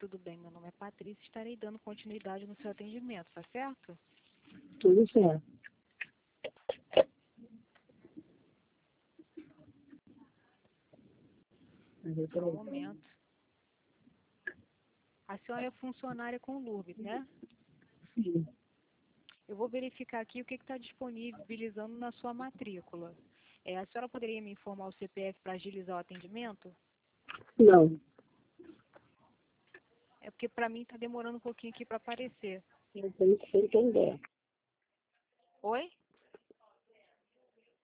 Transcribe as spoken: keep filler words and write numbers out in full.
tudo bem? Meu nome é Patrícia, estarei dando continuidade no seu atendimento, tá certo? Tudo certo. Só um momento. A senhora é funcionária com o Lourdes, né? Sim. Eu vou verificar aqui o que está disponibilizando na sua matrícula. É, a senhora poderia me informar o C P F para agilizar o atendimento? Não. É porque para mim está demorando um pouquinho aqui para aparecer. Não tem que entender. Oi?